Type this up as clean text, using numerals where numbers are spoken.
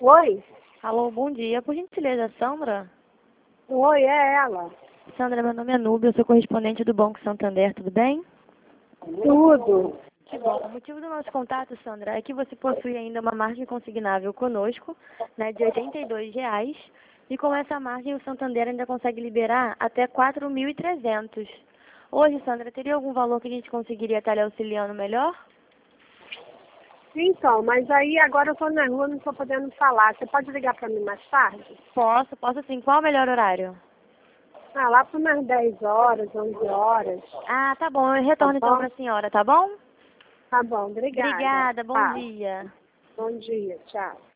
Oi? Alô, bom dia. Por gentileza, Sandra? Oi, é ela. Sandra, meu nome é Núbia, eu sou correspondente do Banco Santander, tudo bem? Tudo. Que bom. O motivo do nosso contato, Sandra, é que você possui ainda uma margem consignável conosco, né, de R$ 82. E com essa margem, o Santander ainda consegue liberar até 4.300. Hoje, Sandra, teria algum valor que a gente conseguiria estar lhe auxiliando melhor? Então, mas aí agora eu tô na rua, não tô podendo falar. Você pode ligar pra mim mais tarde? Posso sim. Qual o melhor horário? Ah, lá por umas 10 horas, 11 horas. Ah, tá bom. Eu Tá retorno então bom? para a senhora, tá bom? Tá bom, obrigada. Obrigada, bom Tá. dia. Bom dia, tchau.